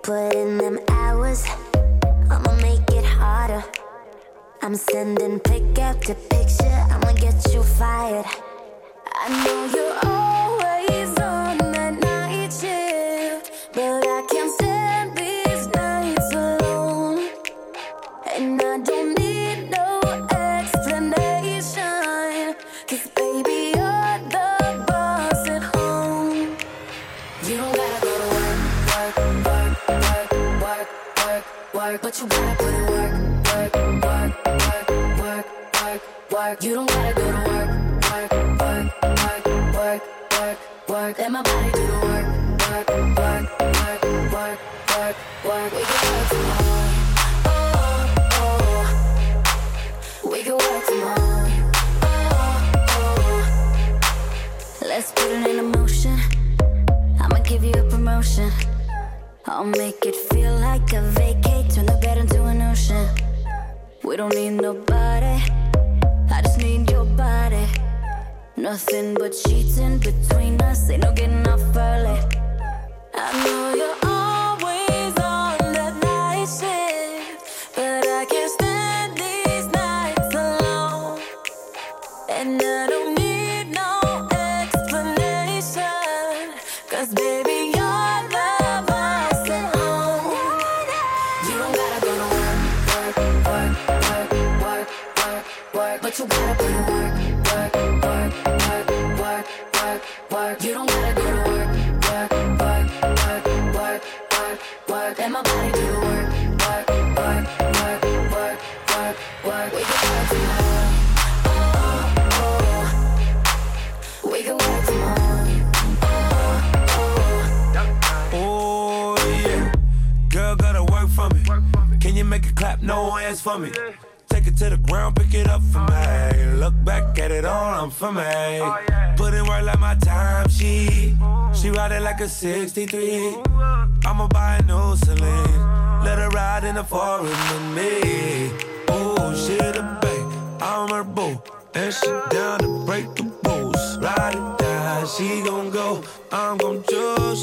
Put in them hours, I'ma make it harder. I'm sending pick after picture, I'ma get you fired. I know you're always on that night shift, but I can't stand these nights alone. And I don't need no explanation, 'cause baby, you're the boss at home. You don't gotta go to work, work, work, work, work, work, work, but you gotta put in work, work, work, work, work, work, work. You don't gotta go to work, work, work, work, work, work, work. Let my body do the work, work, work, work, work, work, work. We can work tomorrow. Oh, oh. We can work tomorrow. Oh, oh. Let's put it in motion. I'ma give you a promotion. I'll make it feel like a vacate. Turn the bed into an ocean. We don't need nobody, I just need your body. Nothing but sheets in between us, ain't no getting off early. I know you're always on that night shift, but I can't stand these nights alone. And I don't need no explanation, 'cause baby, you're the boss at home. You don't gotta go to work, work, work, work, work, work, work, but you gotta put in work, work, work, work, work, work, work. You don't gotta go to work, work, work, work, work, work, work. Let my body do the work, work, work, work, work, work, work. We can work tomorrow. Oh, oh. We can work tomorrow. Oh, yeah. Girl, gotta work for me. Can you make it clap? No hands for me. Take it to the ground, pick it up for me. Look back at it all, I'm for me. Put in work like my time, she ride it like a 63. I'ma buy a new Celine. Let her ride in the forest with me. Oh, she the babe, I'm her boo. And she down to break the rules. Ride it down, she gon' go, I'm gon' choose.